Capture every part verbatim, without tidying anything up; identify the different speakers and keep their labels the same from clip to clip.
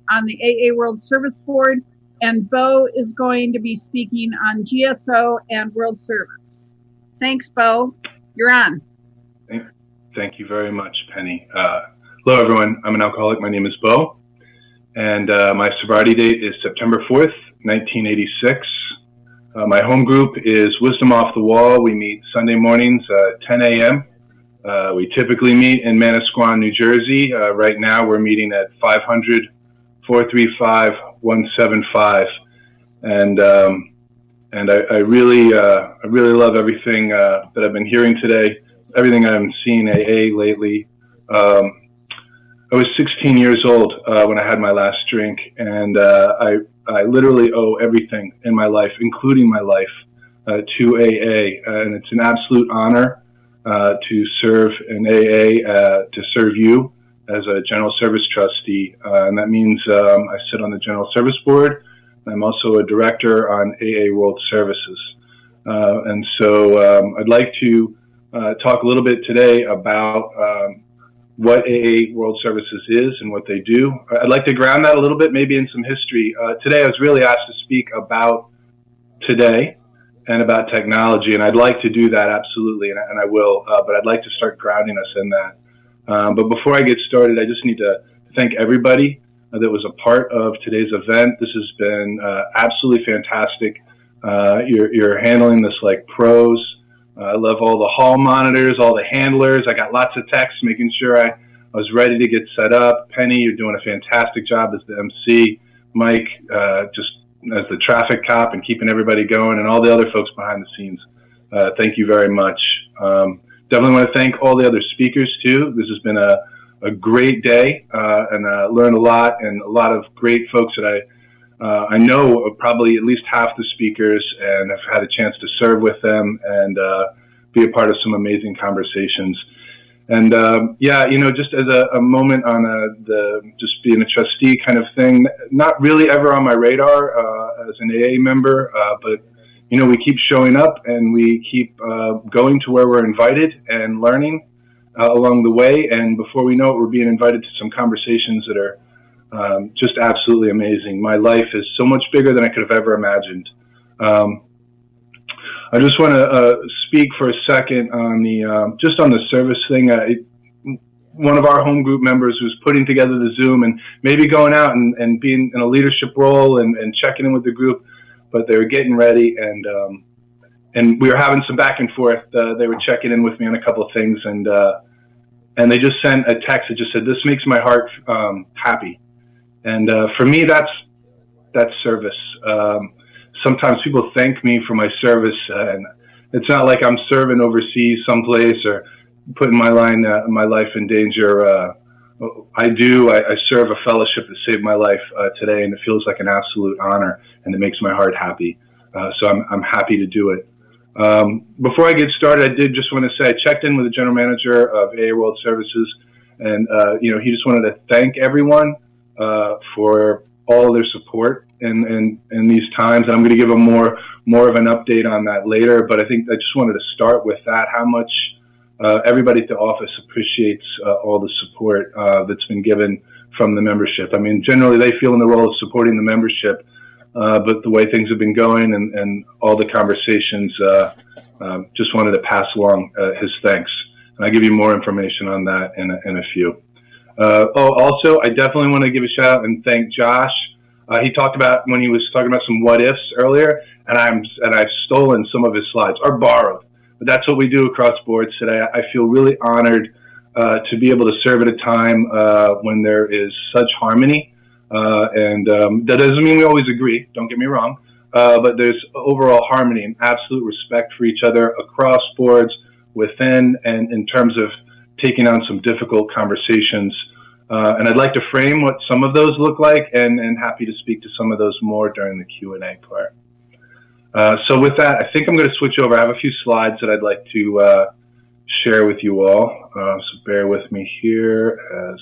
Speaker 1: on the A A World Service Board, and Bo is going to be speaking on G S O and World Service. Thanks, Bo. You're on.
Speaker 2: Thank you very much, Penny. Uh, hello, everyone. I'm an alcoholic. My name is Bo, and uh, my sobriety date is September fourth, nineteen eighty-six. Uh, my home group is Wisdom Off the Wall. We meet Sunday mornings at ten a m Uh, we typically meet in Manasquan, New Jersey. Uh, right now, we're meeting at five hundred, four three five, one seven five, and um, and I, I really, uh, I really love everything uh, that I've been hearing today. Everything I'm seeing A A lately. Um, I was sixteen years old uh, when I had my last drink, and uh, I, I literally owe everything in my life, including my life, uh, to A A, and it's an absolute honor uh, to serve in A A, uh, to serve you as a General Service Trustee, uh, and that means um, I sit on the General Service Board. I'm also a director on A A World Services, uh, and so um, I'd like to uh, talk a little bit today about um, what A A World Services is and what they do. I'd like to ground that a little bit, maybe in some history. Uh, today, I was really asked to speak about today and about technology, and I'd like to do that absolutely, and, and I will. Uh, but I'd like to start grounding us in that. Um, but before I get started, I just need to thank everybody uh, that was a part of today's event. This has been uh, absolutely fantastic. Uh, you're, you're handling this like pros. Uh, I love all the hall monitors, all the handlers. I got lots of texts making sure I, I was ready to get set up. Penny, you're doing a fantastic job as the M C. Mike, uh, just as the traffic cop and keeping everybody going, and all the other folks behind the scenes. Uh, thank you very much. Um, definitely want to thank all the other speakers too. This has been a, a great day, uh, and uh, learned a lot, and a lot of great folks that I Uh, I know probably at least half the speakers, and I've had a chance to serve with them and uh, be a part of some amazing conversations. And um, yeah, you know, just as a, a moment on a, the just being a trustee kind of thing, not really ever on my radar uh, as an A A member, uh, but you know, we keep showing up and we keep uh, going to where we're invited and learning uh, along the way. And before we know it, we're being invited to some conversations that are Um, just absolutely amazing. My life is so much bigger than I could have ever imagined. Um, I just want to uh, speak for a second on the um, just on the service thing. Uh, it, one of our home group members was putting together the Zoom and maybe going out and, and being in a leadership role and, and checking in with the group, but they were getting ready, and um, and we were having some back and forth. Uh, they were checking in with me on a couple of things, and uh, and they just sent a text that just said, "This makes my heart um, happy." And uh, for me, that's that's service. Um, sometimes people thank me for my service, uh, and it's not like I'm serving overseas someplace or putting my line, uh, my life in danger. Uh, I do. I, I serve a fellowship that saved my life uh, today, and it feels like an absolute honor, and it makes my heart happy. Uh, so I'm I'm happy to do it. Um, before I get started, I did just want to say I checked in with the general manager of A A World Services, and uh, you know, he just wanted to thank everyone Uh, for all of their support in, in, in these times. And I'm going to give a more more of an update on that later, but I think I just wanted to start with that, how much uh, everybody at the office appreciates uh, all the support uh, that's been given from the membership. I mean, generally they feel in the role of supporting the membership, uh, but the way things have been going and, and all the conversations, uh, um, just wanted to pass along uh, his thanks. And I'll give you more information on that in a, in a few. Uh, oh, also, I definitely want to give a shout out and thank Josh. Uh, he talked about when he was talking about some what ifs earlier, and I'm and I've stolen some of his slides or borrowed. But that's what we do across boards today. I feel really honored uh, to be able to serve at a time uh, when there is such harmony, uh, and um, that doesn't mean we always agree. Don't get me wrong, uh, but there's overall harmony and absolute respect for each other across boards, within, and in terms of taking on some difficult conversations. Uh, and I'd like to frame what some of those look like, and, and happy to speak to some of those more during the Q and A part. Uh, so with that, I think I'm going to switch over. I have a few slides that I'd like to uh, share with you all. Uh, so bear with me here as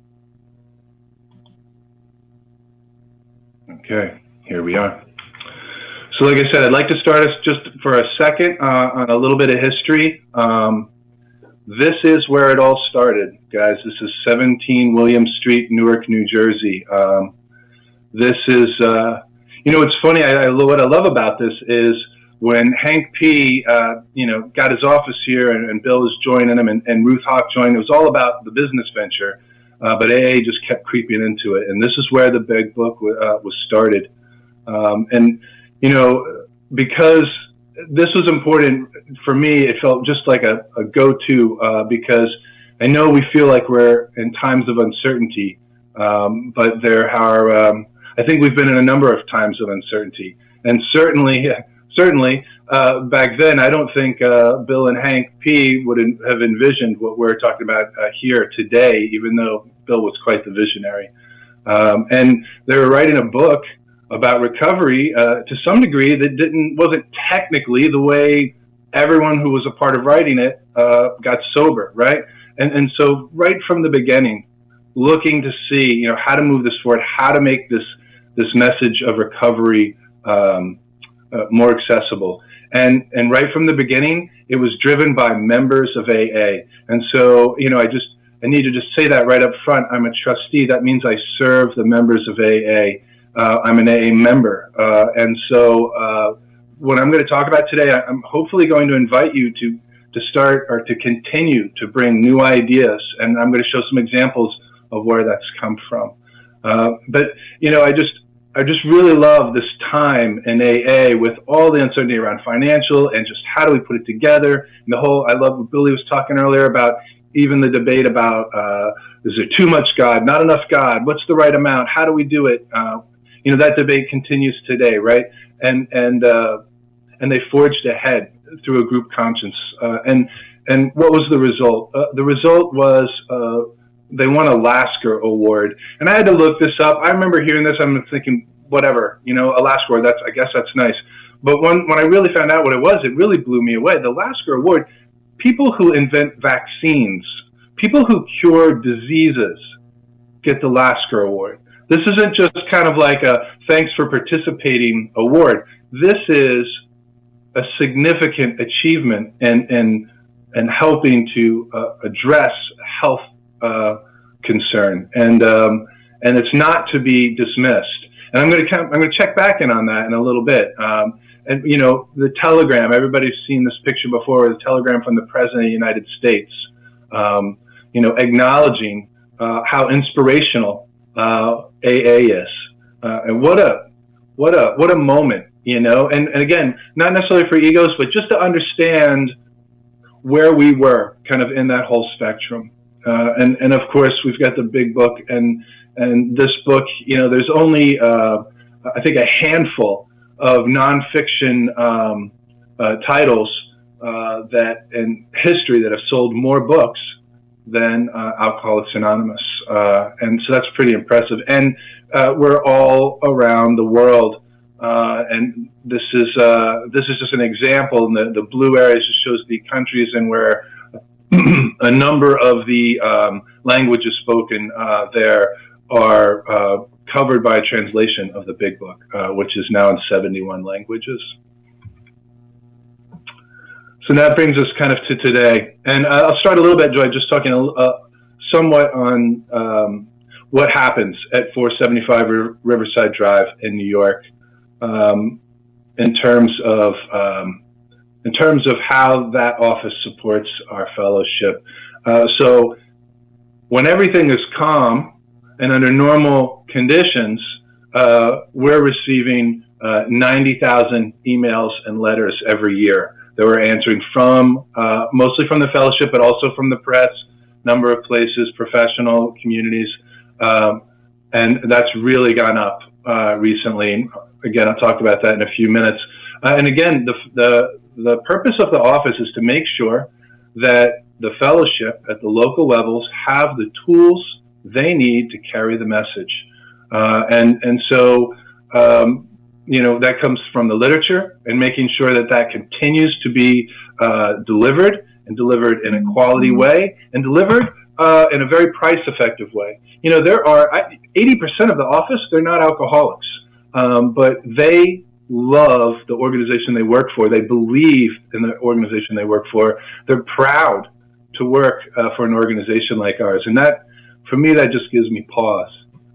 Speaker 2: Okay, here we are. So So like I said, I'd like to start us just for a second uh, on a little bit of history. Um, this is where it all started, guys. This is seventeen William Street, Newark, New Jersey. Um, this is, uh, you know, it's funny. I, I, what I love about this is when Hank P, uh, you know, got his office here and, and Bill was joining him and, and Ruth Hawk joined, it was all about the business venture, uh, but A A just kept creeping into it. And this is where the big book uh, was started. Um, and, you know, because this was important for me, it felt just like a, a go-to uh, because I know we feel like we're in times of uncertainty, um, but there are, um, I think we've been in a number of times of uncertainty. And certainly, certainly uh, back then, I don't think uh, Bill and Hank P would have envisioned what we're talking about uh, here today, even though Bill was quite the visionary. Um, and they were writing a book about recovery uh, to some degree that didn't wasn't technically the way everyone who was a part of writing it uh, got sober, right? And and so right from the beginning, looking to see, you know, how to move this forward, how to make this this message of recovery um, uh, more accessible. And and right from the beginning, it was driven by members of A A. And so, you know, I just I need to just say that right up front. I'm a trustee. That means I serve the members of A A. Uh, I'm an A A member. Uh, and so uh, what I'm going to talk about today, I'm hopefully going to invite you to, to start or to continue to bring new ideas. And I'm going to show some examples of where that's come from. Uh, but, you know, I just, I just really love this time in A A with all the uncertainty around financial and just how do we put it together. And the whole, I love what Billy was talking earlier about even the debate about, uh, is there too much God, not enough God? What's the right amount? How do we do it? Uh, You know, that debate continues today, right? And and uh, and they forged ahead through a group conscience. Uh, and and what was the result? Uh, the result was uh, they won a Lasker Award. And I had to look this up. I remember hearing this. I'm thinking, whatever, you know, a Lasker Award. That's I guess that's nice. But when when I really found out what it was, it really blew me away. The Lasker Award. People who invent vaccines, people who cure diseases, get the Lasker Award. This isn't just kind of like a thanks for participating award. This is a significant achievement in, in, in helping to uh, address health uh, concern. And, um, and it's not to be dismissed. And I'm going to I'm going to check back in on that in a little bit. Um, and, you know, the telegram, everybody's seen this picture before, the telegram from the President of the United States, um, you know, acknowledging uh, how inspirational Uh, A A is, uh, and what a what a what a moment, you know. And, and again, not necessarily for egos, but just to understand where we were, kind of in that whole spectrum. Uh, and and of course, we've got the big book, and and this book, you know, there's only uh, I think a handful of nonfiction um, uh, titles uh, that in history that have sold more books than uh, Alcoholics Anonymous. Uh, and so that's pretty impressive. And uh, we're all around the world. Uh, and this is uh, this is just an example. And the, the blue areas just shows the countries and where a number of the um, languages spoken uh, there are uh, covered by a translation of the Big Book, uh, which is now in seventy-one languages. So that brings us kind of to today. And I'll start a little bit, Joy, just talking uh, somewhat on um, what happens at four seventy-five Riverside Drive in New York um, in terms of um, in terms of how that office supports our fellowship. Uh, so when everything is calm and under normal conditions, uh, we're receiving uh, ninety thousand emails and letters every year that we're answering from, uh, mostly from the fellowship, but also from the press, number of places, professional communities. Um, and that's really gone up uh, recently. Again, I'll talk about that in a few minutes. Uh, and again, the, the, the purpose of the office is to make sure that the fellowship at the local levels have the tools they need to carry the message. Uh, and, and so, um, you know, that comes from the literature and making sure that that continues to be uh, delivered and delivered in a quality way and delivered uh, in a very price-effective way. You know, there are eighty percent of the office, they're not alcoholics, um, but they love the organization they work for. They believe in the organization they work for. They're proud to work uh, for an organization like ours. And that, for me, that just gives me pause.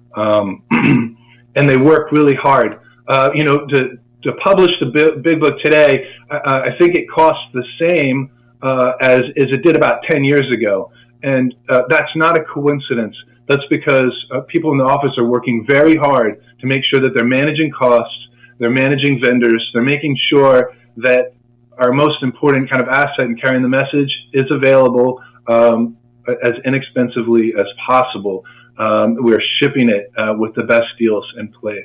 Speaker 2: Um, and they work really hard. Uh, you know, to, to publish the Big Book today, uh, I think it costs the same uh, as, as it did about ten years ago. And uh, that's not a coincidence. That's because uh, people in the office are working very hard to make sure that they're managing costs, they're managing vendors, they're making sure that our most important kind of asset in carrying the message is available um, as inexpensively as possible. Um, we're shipping it uh, with the best deals in place.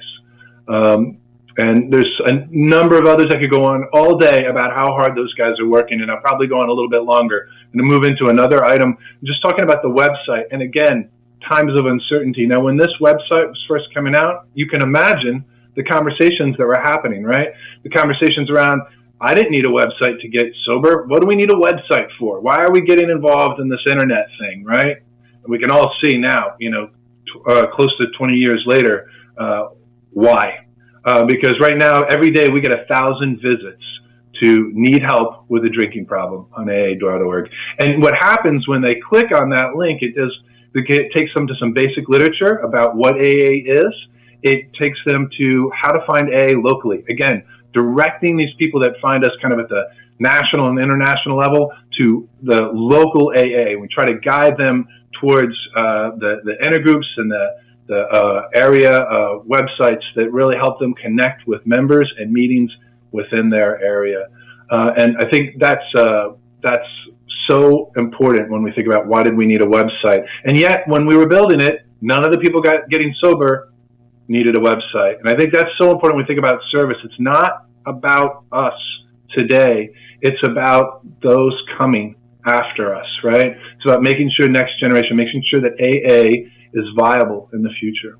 Speaker 2: Um, and there's a number of others I could go on all day about how hard those guys are working, and I'll probably go on a little bit longer. I'm going to move into another item, just talking about the website. And again, times of uncertainty. Now, when this website was first coming out, you can imagine the conversations that were happening, right? The conversations around, I didn't need a website to get sober. What do we need a website for? Why are we getting involved in this internet thing, right? And we can all see now, you know, uh, close to twenty years later, uh, why? Uh, because right now, every day we get a thousand visits to need help with a drinking problem on A A dot org. And what happens when they click on that link, it does, it takes them to some basic literature about what A A is. It takes them to how to find A A locally. Again, directing these people that find us kind of at the national and international level to the local A A. We try to guide them towards uh, the, the intergroups and the, the uh, area uh, websites that really help them connect with members and meetings within their area. Uh, and I think that's, uh, that's so important when we think about why did we need a website. And yet, when we were building it, none of the people got getting sober needed a website. And I think that's so important when we think about service. It's not about us today. It's about those coming after us, right? It's about making sure next generation, making sure that A A is viable in the future.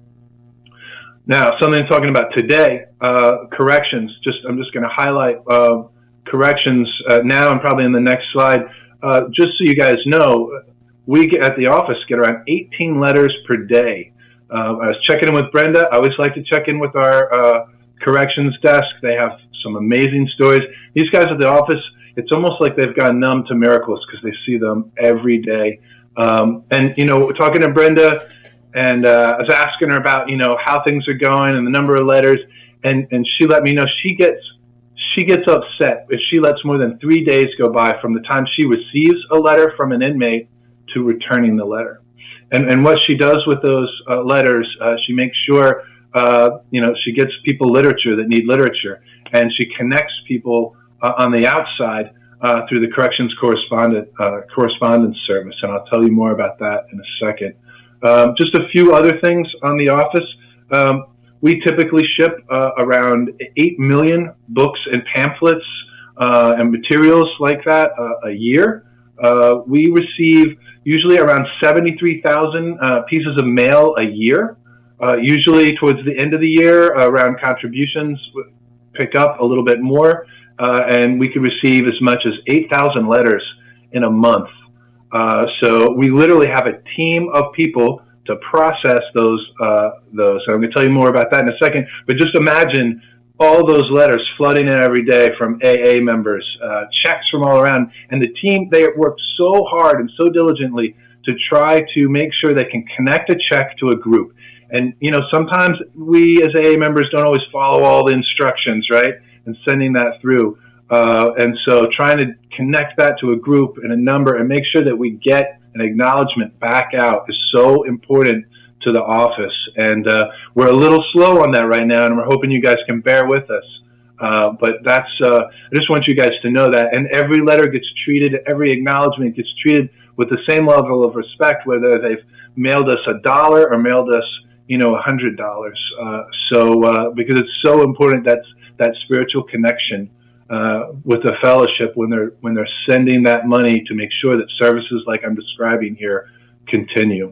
Speaker 2: Now, something I'm talking about today, uh, corrections. Just I'm just going to highlight uh, corrections uh, now and probably in the next slide. Uh, just so you guys know, we get, at the office get around eighteen letters per day. Uh, I was checking in with Brenda. I always like to check in with our uh, corrections desk. They have some amazing stories. These guys at the office, it's almost like they've gone numb to miracles because they see them every day. Um, and, you know, talking to Brenda, and uh, I was asking her about, you know, how things are going and the number of letters, and, and she let me know she gets she gets upset if she lets more than three days go by from the time she receives a letter from an inmate to returning the letter. And, and what she does with those uh, letters, uh, she makes sure, uh, you know, she gets people literature that need literature, and she connects people uh, on the outside uh, through the corrections correspondent uh, correspondence service. And I'll tell you more about that in a second. Um, just a few other things on the office. Um, we typically ship uh, around eight million books and pamphlets uh, and materials like that uh, a year. Uh, we receive usually around seventy-three thousand uh, pieces of mail a year. Uh, usually towards the end of the year, uh, around contributions, pick up a little bit more, uh, and we can receive as much as eight thousand letters in a month. Uh, so we literally have a team of people to process those. Uh, those. So I'm going to tell you more about that in a second. But just imagine all those letters flooding in every day from A A members, uh, checks from all around. And the team, they work so hard and so diligently to try to make sure they can connect a check to a group. And, you know, sometimes we as A A members don't always follow all the instructions, right? And sending that through. Uh, and so trying to connect that to a group and a number and make sure that we get an acknowledgement back out is so important to the office. And uh, we're a little slow on that right now, and we're hoping you guys can bear with us. Uh, but that's, uh, I just want you guys to know that. And every letter gets treated, every acknowledgement gets treated with the same level of respect, whether they've mailed us a dollar or mailed us, you know, a hundred dollars. Uh, so, uh, because it's so important, that's that spiritual connection uh, with the fellowship when they're, when they're sending that money to make sure that services like I'm describing here continue.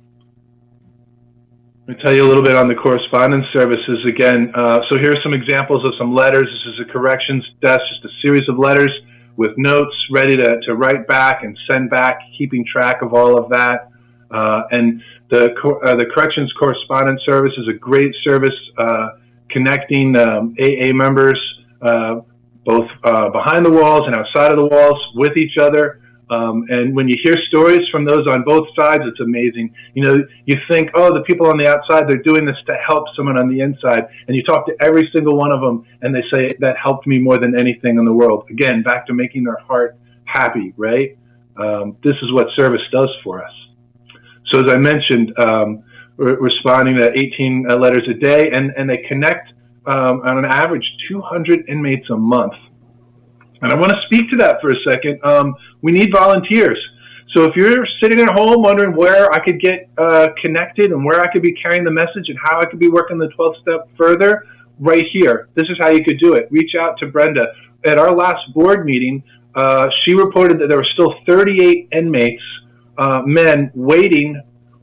Speaker 2: Let me tell you a little bit on the correspondence services again. Uh, so here are some examples of some letters. This is a corrections desk, just a series of letters with notes ready to, to write back and send back, keeping track of all of that. Uh, and the, uh, the corrections correspondence service is a great service, uh, connecting um, A A members, uh, both uh, behind the walls and outside of the walls, with each other. Um, and when you hear stories from those on both sides, it's amazing. You know, you think, oh, the people on the outside, they're doing this to help someone on the inside. And you talk to every single one of them, and they say, that helped me more than anything in the world. Again, back to making their heart happy, right? Um, this is what service does for us. So as I mentioned, um, we're responding to eighteen uh, letters a day, and, and they connect um, on an average two hundred inmates a month. And I want to speak to that for a second. Um, we need volunteers. So if you're sitting at home wondering where I could get uh, connected and where I could be carrying the message and how I could be working the twelfth step further, right here. This is how you could do it. Reach out to Brenda. At our last board meeting, uh, she reported that there were still thirty-eight inmates, uh, men, waiting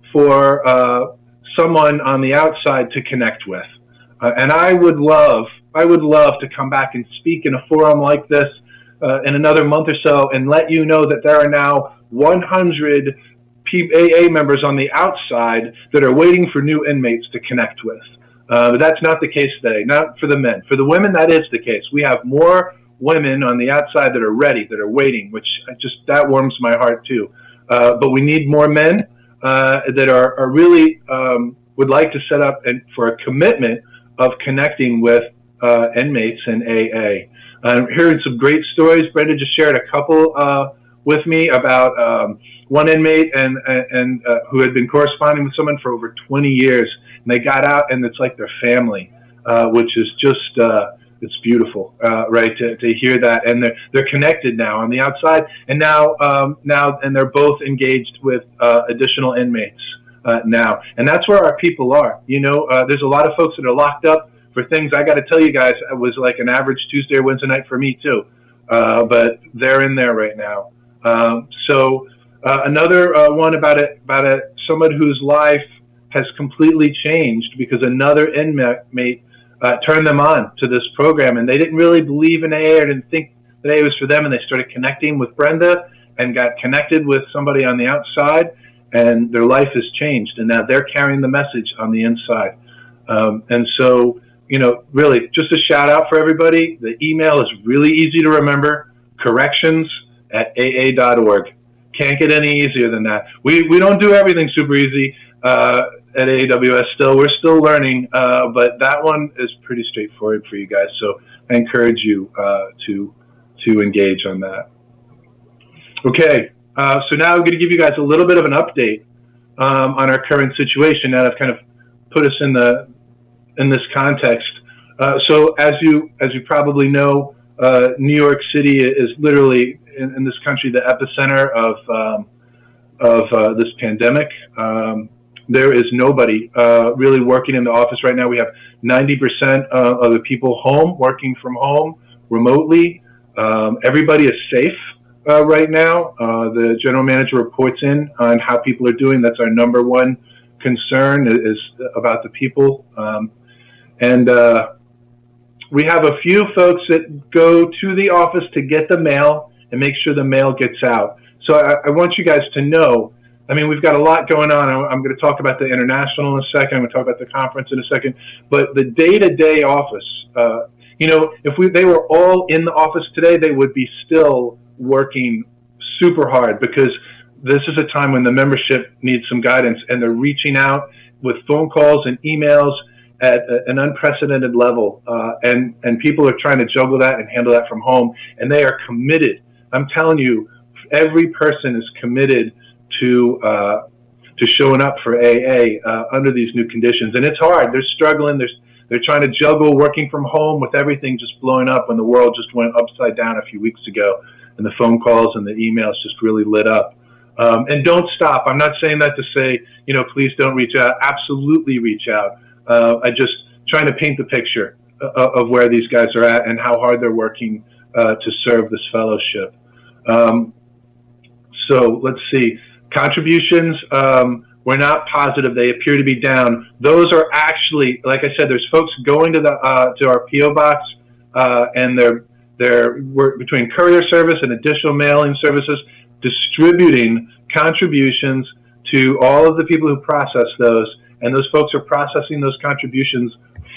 Speaker 2: for uh, someone on the outside to connect with. Uh, and I would love, I would love to come back and speak in a forum like this Uh, in another month or so, and let you know that there are now one hundred A A members on the outside that are waiting for new inmates to connect with. Uh, but that's not the case today, not for the men. For the women, that is the case. We have more women on the outside that are ready, that are waiting, which I just, that warms my heart too. Uh, but we need more men uh, that are, are really, um, would like to set up and for a commitment of connecting with uh, inmates in A A. I'm hearing some great stories. Brenda just shared a couple uh, with me about um, one inmate and and uh, who had been corresponding with someone for over twenty years, and they got out, and it's like their family, uh, which is just uh, it's beautiful, uh, right? To, to hear that, and they're they're connected now on the outside, and now um, now and they're both engaged with uh, additional inmates uh, now, and that's where our people are. You know, uh, there's a lot of folks that are locked up for things. I got to tell you guys, it was like an average Tuesday or Wednesday night for me too. Uh, but they're in there right now. Um, so uh, another uh, one about it, about it, someone whose life has completely changed because another inmate uh, turned them on to this program, and they didn't really believe in A A or didn't think that A A was for them, and they started connecting with Brenda and got connected with somebody on the outside, and their life has changed, and now they're carrying the message on the inside. Um, and so, you know, really, just a shout out for everybody. The email is really easy to remember, corrections at A A dot org. Can't get any easier than that. We we don't do everything super easy uh, at A A W S still. We're still learning, uh, but that one is pretty straightforward for you guys. So I encourage you uh, to, to engage on that. Okay, uh, so now I'm going to give you guys a little bit of an update um, on our current situation. Now I've kind of put us in the in this context. Uh, so as you as you probably know, uh, New York City is literally in, in this country the epicenter of um, of uh, this pandemic. Um, there is nobody uh, really working in the office right now. We have ninety percent uh, of the people home, working from home remotely. Um, everybody is safe uh, right now. Uh, the general manager reports in on how people are doing. That's our number one concern, is about the people. Um, And uh, we have a few folks that go to the office to get the mail and make sure the mail gets out. So I, I want you guys to know, I mean, we've got a lot going on. I'm going to talk about the international in a second. I'm going to talk about the conference in a second. But the day-to-day office, uh, you know, if we they were all in the office today, they would be still working super hard, because this is a time when the membership needs some guidance, and they're reaching out with phone calls and emails at an unprecedented level, uh, and and people are trying to juggle that and handle that from home, and they are committed. I'm telling you, every person is committed to uh, to showing up for A A uh, under these new conditions, and it's hard. They're struggling. They're they're trying to juggle working from home with everything just blowing up when the world just went upside down a few weeks ago, and the phone calls and the emails just really lit up. Um, and don't stop. I'm not saying that to say, you know, please don't reach out. Absolutely reach out. Uh, I just trying to paint the picture of, of where these guys are at and how hard they're working uh, to serve this fellowship. Um, so let's see. Contributions, um, we're not positive. They appear to be down. Those are actually, like I said, there's folks going to the uh, to our P O box, uh, and they're they're work between courier service and additional mailing services, distributing contributions to all of the people who process those. And those folks are processing those contributions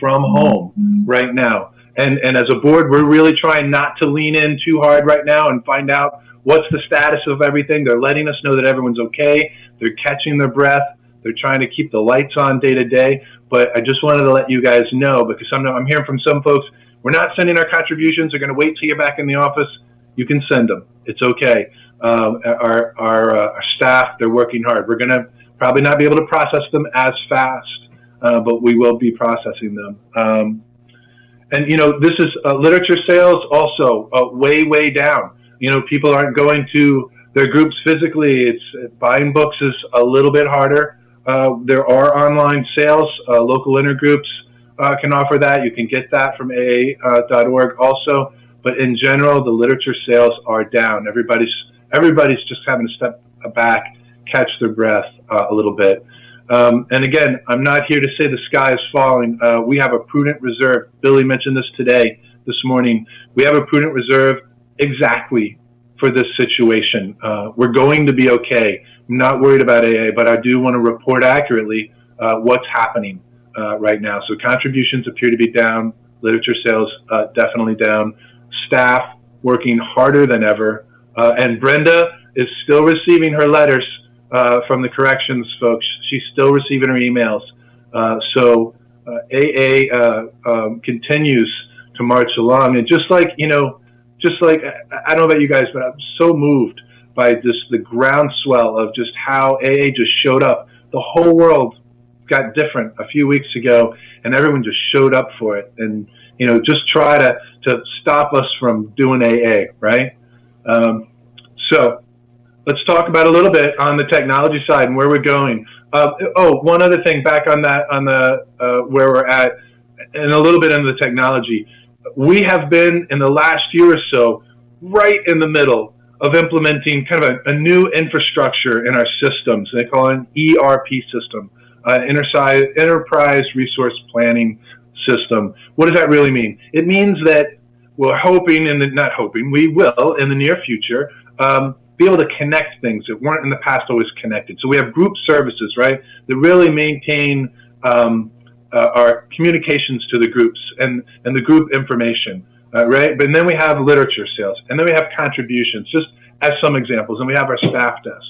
Speaker 2: from home right now. And, and as a board, we're really trying not to lean in too hard right now and find out what's the status of everything. They're letting us know that everyone's okay. They're catching their breath. They're trying to keep the lights on day to day. But I just wanted to let you guys know, because I'm, I'm hearing from some folks, we're not sending our contributions. They're going to wait till you're back in the office. You can send them. It's okay. Um, our, our, uh, our staff, they're working hard. We're going to probably not be able to process them as fast, uh, but we will be processing them. Um, and, you know, this is uh, literature sales also uh, way, way down. You know, people aren't going to their groups physically. It's buying books is a little bit harder. Uh, there are online sales. Uh, local intergroups uh, can offer that. You can get that from A A dot org also. But in general, the literature sales are down. Everybody's everybody's just having to step back, catch their breath uh, a little bit. Um, and again, I'm not here to say the sky is falling. Uh, we have a prudent reserve. Billy mentioned this today, this morning. We have a prudent reserve exactly for this situation. Uh, we're going to be okay. I'm not worried about A A, but I do want to report accurately uh, what's happening uh, right now. So contributions appear to be down. Literature sales uh, definitely down. Staff working harder than ever. Uh, and Brenda is still receiving her letters uh, from the corrections folks. She's still receiving her emails. Uh, so uh, A A uh, um, continues to march along. And just like, you know, just like, I don't know about you guys, but I'm so moved by this, the groundswell of just how A A just showed up. The whole world got different a few weeks ago, and everyone just showed up for it. And, you know, just try to, to stop us from doing A A, right? Um, so let's talk about a little bit on the technology side and where we're going. Uh, oh, one other thing back on that, on the, uh, where we're at, and a little bit into the technology. We have been in the last year or so right in the middle of implementing kind of a, a new infrastructure in our systems. They call it an E R P system, uh, Enterprise Resource Planning System. What does that really mean? It means that we're hoping, and not hoping, we will in the near future, um, be able to connect things that weren't in the past always connected. So we have group services, right, that really maintain um, uh, our communications to the groups and, and the group information, uh, right? But then we have literature sales, and then we have contributions, just as some examples, and we have our staff desk.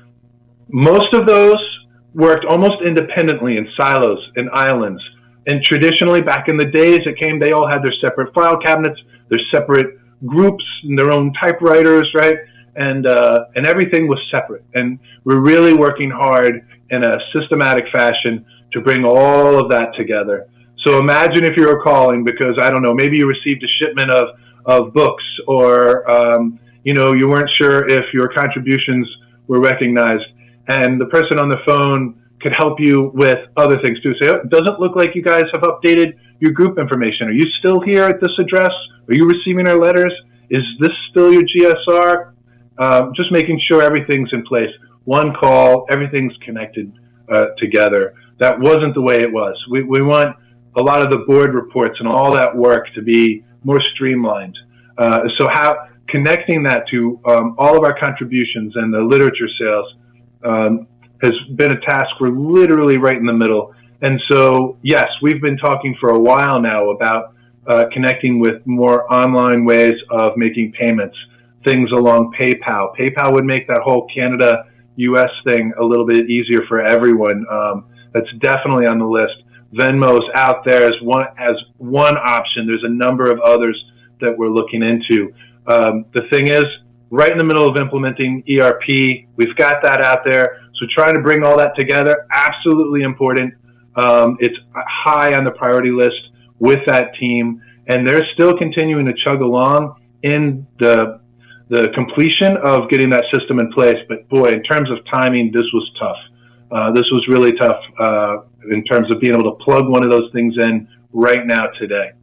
Speaker 2: Most of those worked almost independently in silos and islands. And traditionally, back in the days it came, they all had their separate file cabinets, their separate groups, and their own typewriters, right? And uh, and everything was separate. And we're really working hard in a systematic fashion to bring all of that together. So imagine if you were calling because, I don't know, maybe you received a shipment of, of books, or, um, you know, you weren't sure if your contributions were recognized. And the person on the phone could help you with other things too. Say, oh, it doesn't look like you guys have updated your group information. Are you still here at this address? Are you receiving our letters? Is this still your G S R? Um, just making sure everything's in place. One call, everything's connected uh, together. That wasn't the way it was. We, we want a lot of the board reports and all that work to be more streamlined. Uh, so how connecting that to um, all of our contributions and the literature sales um, has been a task. We're literally right in the middle. And so, yes, we've been talking for a while now about uh, connecting with more online ways of making payments, things along PayPal. PayPal would make that whole Canada U S thing a little bit easier for everyone. Um, that's definitely on the list. Venmo's out there as one, as one option. There's a number of others that we're looking into. Um, the thing is, right in the middle of implementing E R P, we've got that out there. So trying to bring all that together, absolutely important. Um, it's high on the priority list with that team, and they're still continuing to chug along in the the completion of getting that system in place. But boy, in terms of timing, this was tough. Uh, this was really tough uh, in terms of being able to plug one of those things in right now today.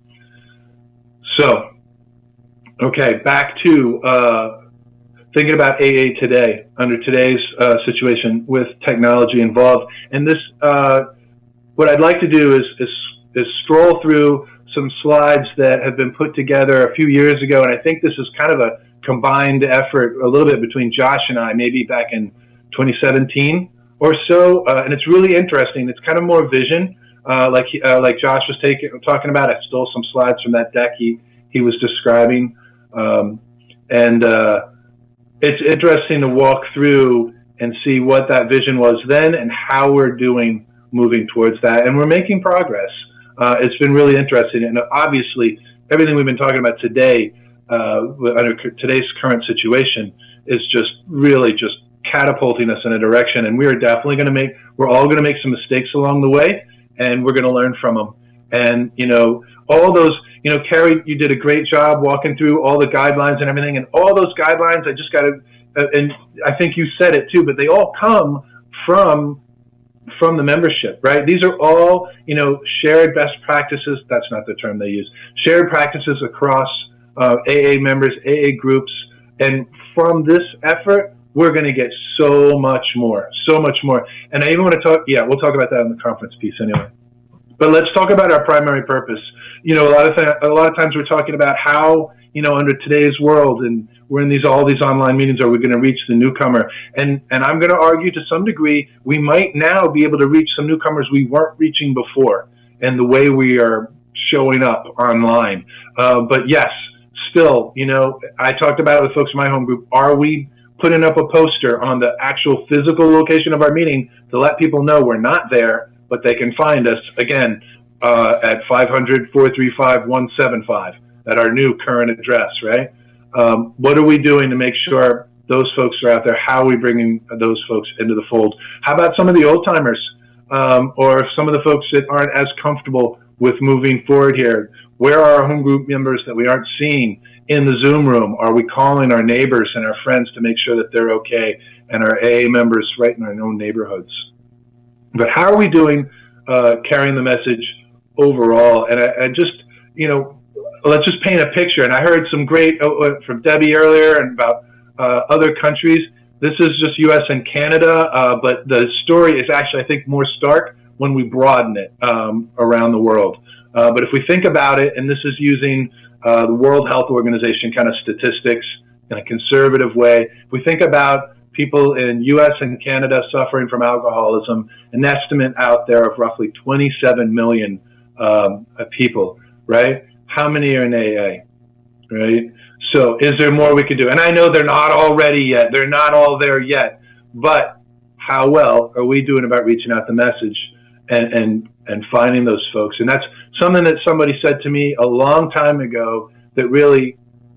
Speaker 2: So, okay, back to uh, thinking about A A today, under today's uh, situation with technology involved. And this, uh, what I'd like to do is, is, is stroll through some slides that have been put together a few years ago. And I think this is kind of a combined effort a little bit between Josh and I, maybe back in twenty seventeen or so. Uh, and it's really interesting. It's kind of more vision. uh, like he, uh, like Josh was taking talking about. I stole some slides from that deck he he was describing, um, and uh, it's interesting to walk through and see what that vision was then and how we're doing moving towards that, and we're making progress. Uh, it's been really interesting, and obviously everything we've been talking about today, uh, under today's current situation, is just really just catapulting us in a direction. And we are definitely going to make, we're all going to make some mistakes along the way, and we're going to learn from them. And, you know, all those, you know, Carrie, you did a great job walking through all the guidelines and everything. And all those guidelines, I just got to, uh, and I think you said it too, but they all come from from the membership, right? These are all, you know, shared best practices. That's not the term they use. Shared practices across uh, A A members, A A groups. And from this effort, we're going to get so much more, so much more. And I even want to talk, yeah, we'll talk about that in the conference piece anyway. But let's talk about our primary purpose. You know, a lot of th- a lot of times we're talking about how, you know, under today's world, and we're in these all these online meetings, are we going to reach the newcomer? And and I'm going to argue to some degree we might now be able to reach some newcomers we weren't reaching before, and the way we are showing up online. Uh, but yes, still, you know, I talked about it with folks in my home group. Are we putting up a poster on the actual physical location of our meeting to let people know we're not there, but they can find us, again, uh, at five hundred, four three five, one seven five, at our new current address, right? Um, what are we doing to make sure those folks are out there? How are we bringing those folks into the fold? How about some of the old timers, um, or some of the folks that aren't as comfortable with moving forward here? Where are our home group members that we aren't seeing in the Zoom room? Are we calling our neighbors and our friends to make sure that they're okay, and our A A members right in our own neighborhoods? But how are we doing uh, carrying the message overall? And I, I just, you know, let's just paint a picture. And I heard some great uh, from Debbie earlier and about uh, other countries. This is just U S and Canada, uh, but the story is actually, I think, more stark when we broaden it um, around the world. Uh, but if we think about it, and this is using uh, the World Health Organization kind of statistics in a conservative way, if we think about people in U S and Canada suffering from alcoholism, an estimate out there of roughly twenty-seven million um, people, right? How many are in A A, right? So is there more we could do? And I know they're not all ready yet. They're not all there yet. But how well are we doing about reaching out the message and, and, and finding those folks? And that's something that somebody said to me a long time ago that really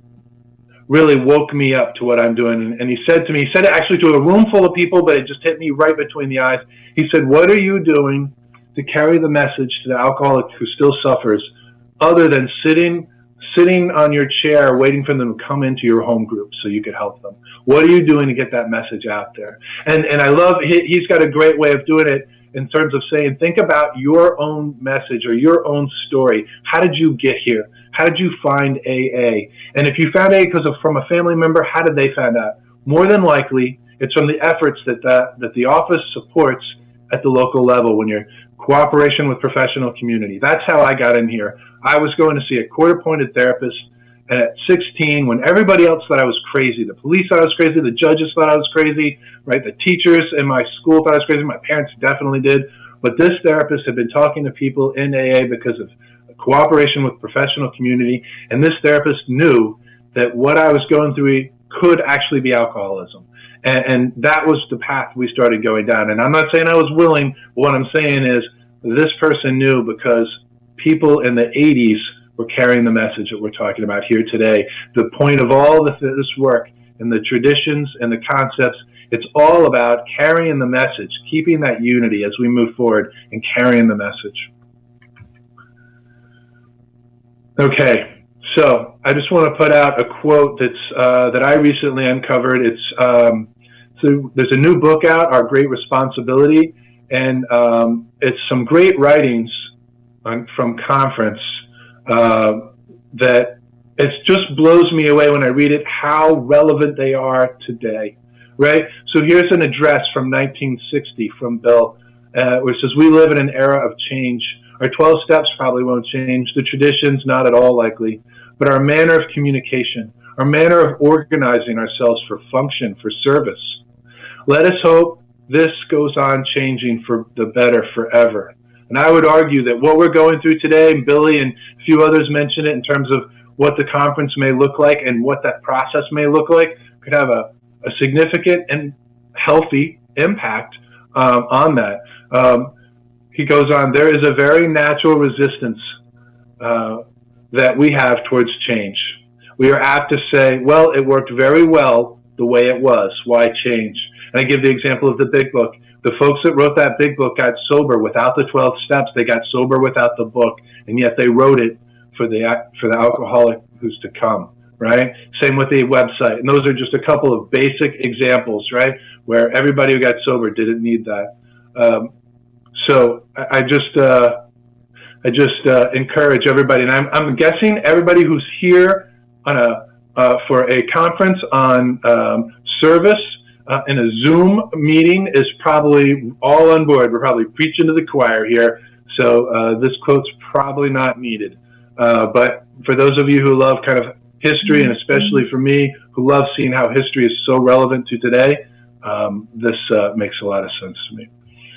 Speaker 2: really woke me up to what I'm doing. And he said to me, he said it actually to a room full of people, but it just hit me right between the eyes. He said, what are you doing to carry the message to the alcoholic who still suffers, other than sitting sitting on your chair waiting for them to come into your home group so you could help them? What are you doing to get that message out there? And and I love, he, he's got a great way of doing it in terms of saying, think about your own message or your own story. How did you get here? How did you find A A? And if you found A A because of from a family member, how did they find out? More than likely, it's from the efforts that the, that the office supports at the local level, when you're cooperation with professional community. That's how I got in here. I was going to see a court-appointed therapist, and at sixteen, when everybody else thought I was crazy, the police thought I was crazy, the judges thought I was crazy, right? The teachers in my school thought I was crazy. My parents definitely did. But this therapist had been talking to people in A A because of cooperation with professional community, and this therapist knew that what I was going through could actually be alcoholism. And, and that was the path we started going down. And I'm not saying I was willing, but what I'm saying is this person knew, because people in the eighties were carrying the message that we're talking about here today. The point of all this, this work and the traditions and the concepts, it's all about carrying the message, keeping that unity as we move forward and carrying the message. Okay, so I just want to put out a quote that's uh, that I recently uncovered. It's um, so there's a new book out, Our Great Responsibility, and um, it's some great writings on, from conference uh, that it just blows me away when I read it, how relevant they are today, right? So here's an address from nineteen sixty from Bill, uh, which says, we live in an era of change. Our twelve steps probably won't change, the traditions not at all likely, but our manner of communication, our manner of organizing ourselves for function, for service. Let us hope this goes on changing for the better forever. And I would argue that what we're going through today, and Billy and a few others mentioned it in terms of what the conference may look like and what that process may look like, could have a, a significant and healthy impact um, on that. Um, he goes on, there is a very natural resistance uh, that we have towards change. We are apt to say, well, it worked very well the way it was. Why change? And I give the example of the Big Book. The folks that wrote that Big Book got sober without the twelve steps. They got sober without the book, and yet they wrote it for the for the alcoholic who's to come, right? Same with the website. And those are just a couple of basic examples, right, where everybody who got sober didn't need that. Um, so I, I just uh, I just uh, encourage everybody, and I'm, I'm guessing everybody who's here on a uh, for a conference on um, service uh, in a Zoom meeting is probably all on board. We're probably preaching to the choir here, so uh, this quote's probably not needed. Uh, but for those of you who love kind of history, and especially for me, who love seeing how history is so relevant to today, um, this uh, makes a lot of sense to me.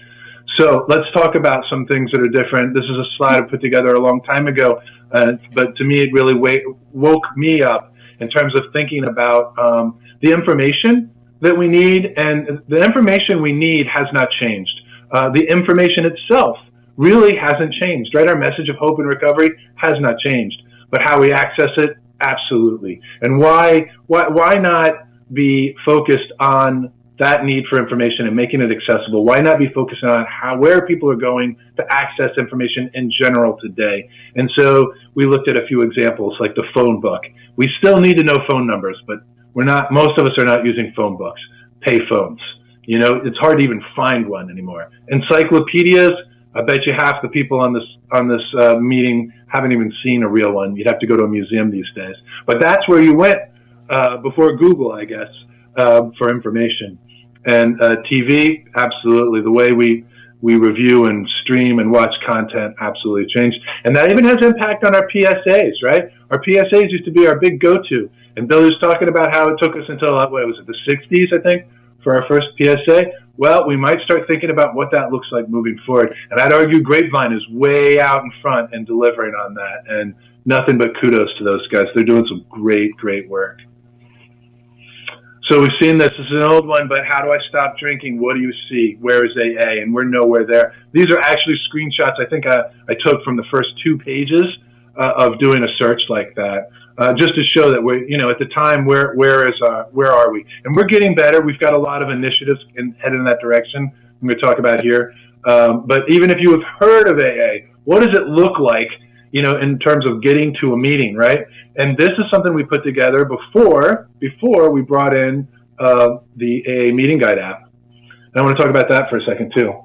Speaker 2: So let's talk about some things that are different. This is a slide I put together a long time ago, uh, but to me it really w- woke me up in terms of thinking about um, the information that we need, and the information we need has not changed. Uh, the information itself really hasn't changed, right? Our message of hope and recovery has not changed, but how we access it, absolutely. And why, why, why not be focused on that need for information and making it accessible? Why not be focusing on how, where people are going to access information in general today? And so we looked at a few examples like the phone book. We still need to know phone numbers, but we're not, most of us are not using phone books, pay phones. You know, it's hard to even find one anymore. Encyclopedias, I bet you half the people on this on this uh, meeting haven't even seen a real one. You'd have to go to a museum these days. But that's where you went uh, before Google, I guess, uh, for information. And uh, T V, absolutely. The way we we review and stream and watch content absolutely changed. And that even has impact on our P S As, right? Our P S As used to be our big go-to. And Billy was talking about how it took us until, what was it, the sixties, I think, for our first P S A. Well, we might start thinking about what that looks like moving forward. And I'd argue Grapevine is way out in front and delivering on that. And nothing but kudos to those guys. They're doing some great, great work. So we've seen this. This is an old one, but how do I stop drinking? What do you see? Where is A A? And we're nowhere there. These are actually screenshots I think I, I took from the first two pages uh, of doing a search like that, uh, just to show that we're, you know, at the time, where where is uh, where are we? And we're getting better. We've got a lot of initiatives in, headed in that direction. I'm going to talk about here. Um, but even if you have heard of A A, what does it look like, you know, in terms of getting to a meeting, right? And this is something we put together before before we brought in uh, the A A Meeting Guide app. And I want to talk about that for a second too.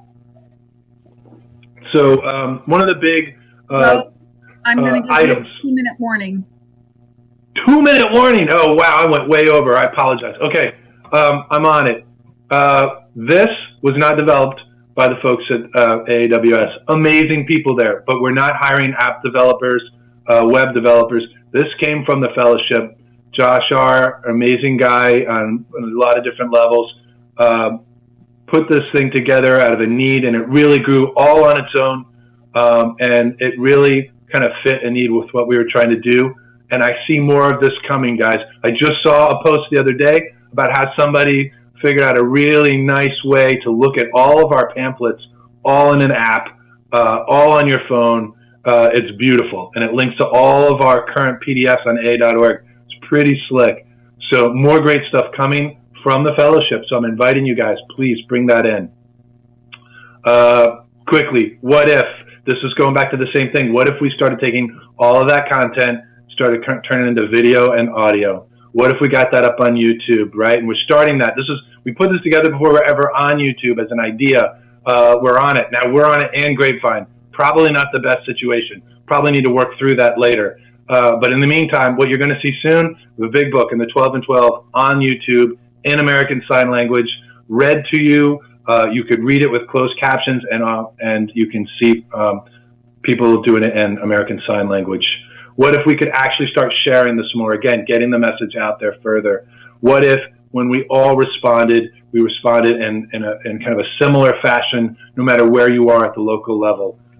Speaker 2: So um, one of the big uh,
Speaker 1: well, I'm going to
Speaker 2: uh,
Speaker 1: give
Speaker 2: items.
Speaker 1: you a two-minute warning.
Speaker 2: Two-minute warning. Oh wow, I went way over. I apologize. Okay, um, I'm on it. Uh, this was not developed by the folks at uh, A A W S. Amazing people there, but we're not hiring app developers, uh, web developers. This came from the fellowship. Josh R., amazing guy on, on a lot of different levels, uh, put this thing together out of a need, and it really grew all on its own, um, and it really kind of fit a need with what we were trying to do. And I see more of this coming, guys. I just saw a post the other day about how somebody figured out a really nice way to look at all of our pamphlets, all in an app, uh, all on your phone. Uh, it's beautiful, and it links to all of our current P D Fs on A A dot org. It's pretty slick. So more great stuff coming from the fellowship. So I'm inviting you guys, please bring that in. Uh, quickly, what if, this is going back to the same thing, what if we started taking all of that content, started turning it into video and audio? What if we got that up on YouTube, right? And we're starting that. This is, we put this together before we're ever on YouTube as an idea. Uh, we're on it. Now we're on it and Grapevine. Probably not the best situation. Probably need to work through that later. Uh, but in the meantime, what you're going to see soon, the Big Book and the twelve and twelve on YouTube in American Sign Language, read to you. Uh, you could read it with closed captions, and uh, and you can see um, people doing it in American Sign Language. What if we could actually start sharing this more? Again, getting the message out there further. What if when we all responded, we responded in, in, a, in kind of a similar fashion, no matter where you are at the local level?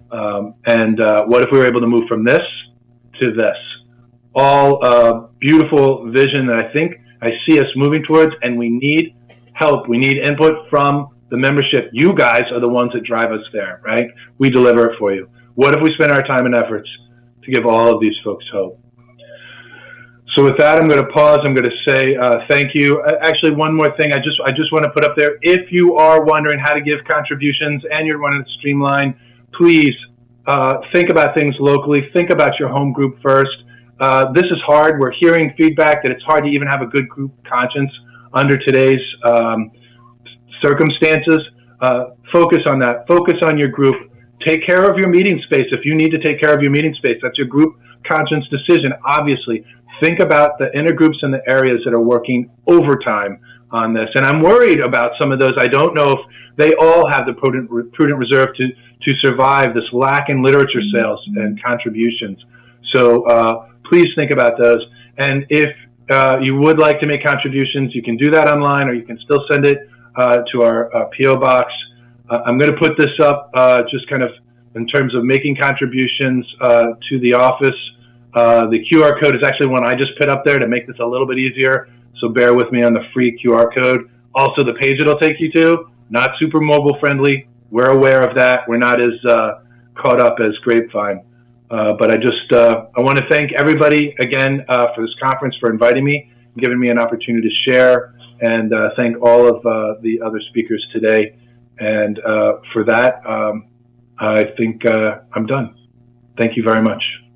Speaker 2: Um, and uh, what if we were able to move from this to this? All uh, beautiful vision that I think I see us moving towards, and we need help. We need input from the membership. You guys are the ones that drive us there, right? We deliver it for you. What if we spend our time and efforts to give all of these folks hope? So with that, I'm going to pause. I'm going to say uh, thank you. Uh, actually, one more thing I just I just want to put up there. If you are wondering how to give contributions and you're wanting to streamline, please uh, think about things locally. Think about your home group first. Uh, this is hard. We're hearing feedback that it's hard to even have a good group conscience under today's um, circumstances. Uh, focus on that. Focus on your group. Take care of your meeting space. If you need to take care of your meeting space, that's your group conscience decision, obviously. Think about the intergroups and the areas that are working overtime on this. And I'm worried about some of those. I don't know if they all have the prudent, prudent reserve to, to survive this lack in literature sales and contributions. So uh, please think about those. And if uh, you would like to make contributions, you can do that online, or you can still send it uh, to our uh, P O box. Uh, I'm going to put this up uh, just kind of in terms of making contributions uh, to the office. Uh, the Q R code is actually one I just put up there to make this a little bit easier. So bear with me on the free Q R code. Also, the page it'll take you to, not super mobile friendly. We're aware of that. We're not as uh, caught up as Grapevine. Uh, but I just, uh, I want to thank everybody again uh, for this conference, for inviting me, giving me an opportunity to share, and uh, thank all of uh, the other speakers today. And uh, for that, um, I think uh, I'm done. Thank you very much.